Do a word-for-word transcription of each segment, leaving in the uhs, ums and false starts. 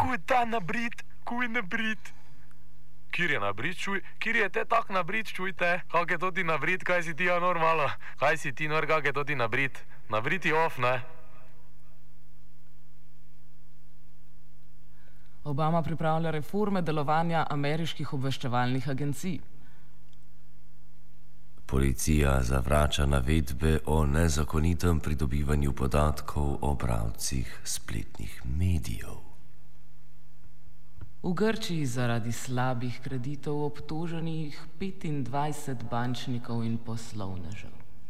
kuj ta nabrit, kuj nabrit. Kjer je nabrit, čuj, kjer je te tak nabrit, čujte, kak je to ti nabrit, kaj si ti, ja, normalo, kaj si ti, nor, kak je to ti nabrit, nabrit je off, ne? Obama pripravlja reforme delovanja ameriških obveščevalnih agencij. Policija zavrača navedbe o nezakonitem pridobivanju podatkov o bralcih spletnih medijev. V Grčiji zaradi slabih kreditov obtoženih petindvajset bančnikov in poslovnežev.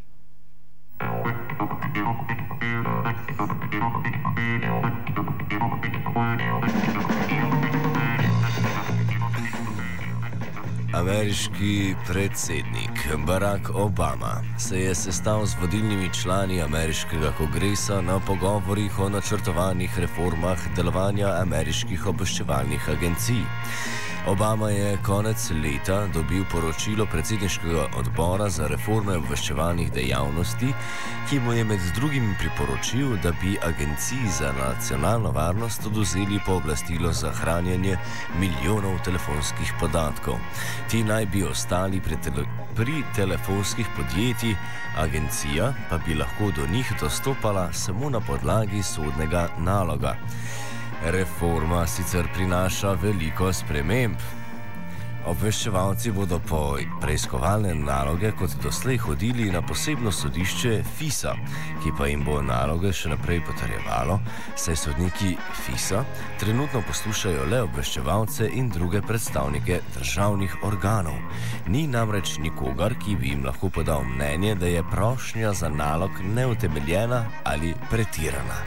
Ameriški predsednik Barack Obama se je sestal z vodilnimi člani ameriškega kongresa na pogovorih o načrtovanih reformah delovanja ameriških obveščevalnih agencij. Obama je konec leta dobil poročilo predsedniškega odbora za reforme obveščevalnih dejavnosti, ki mu je med drugim priporočil, da bi agenciji za nacionalno varnost odvzeli pooblastilo za hranjenje milijonov telefonskih podatkov. Ti naj bi ostali pri, tele, pri telefonskih podjetij, agencija pa bi lahko do njih dostopala samo na podlagi sodnega naloga. Reforma sicer prinaša veliko sprememb. Obveščevalci bodo po preiskovalne naloge kot doslej hodili na posebno sodišče FISA, ki pa jim bo naloge še naprej potrjevalo, saj sodniki FISA trenutno poslušajo le obveščevalce in druge predstavnike državnih organov. Ni namreč nikogar, ki bi jim lahko podal mnenje, da je prošnja za nalog neutemeljena ali pretirana.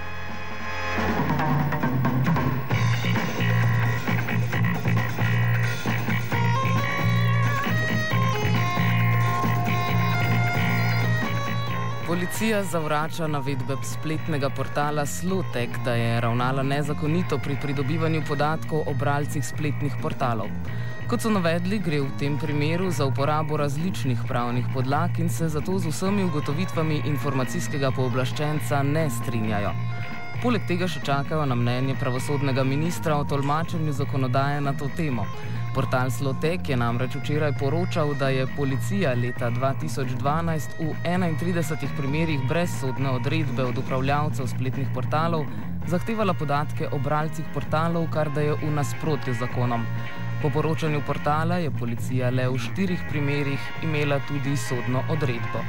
Policija zavrača navedbe spletnega portala Slotek, da je ravnala nezakonito pri pridobivanju podatkov o bralcih spletnih portalov. Kot so navedli, gre v tem primeru za uporabo različnih pravnih podlag in se zato z vsemi ugotovitvami informacijskega pooblaščenca ne strinjajo. Poleg tega še čakajo na mnenje pravosodnega ministra o tolmačenju zakonodaje na to temo. Portal Slotek je namreč včeraj poročal, da je policija leta dva tisoč dvanajst v enaintridesetih primerih brez sodne odredbe od upravljavcev spletnih portalov zahtevala podatke o bralcih portalov, kar da je v nasprotju z zakonom. Po poročanju portala je policija le v štirih primerih imela tudi sodno odredbo.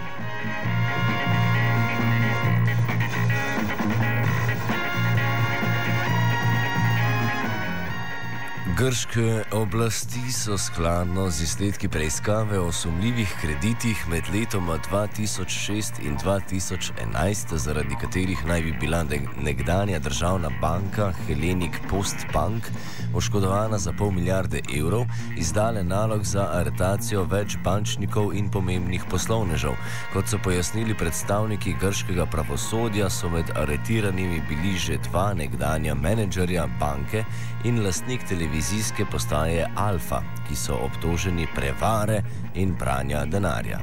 Grške oblasti so skladno z izsledki preiskave o sumljivih kreditih med letoma dva tisoč šest in dva tisoč enajst, zaradi katerih naj bi bila nekdanja državna banka Hellenic Post Bank oškodovana za pol milijarde evrov, izdale nalog za aretacijo več bančnikov in pomembnih poslovnežev. Kot so pojasnili predstavniki grškega pravosodja, so med aretiranimi bili že dva nekdanja menedžerja banke in lastnik televizijske postaje Alfa, ki so obtoženi prevare in pranja denarja.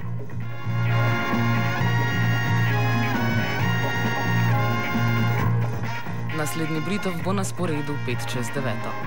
Naslednji Britov bo na sporedu pet čez deveto.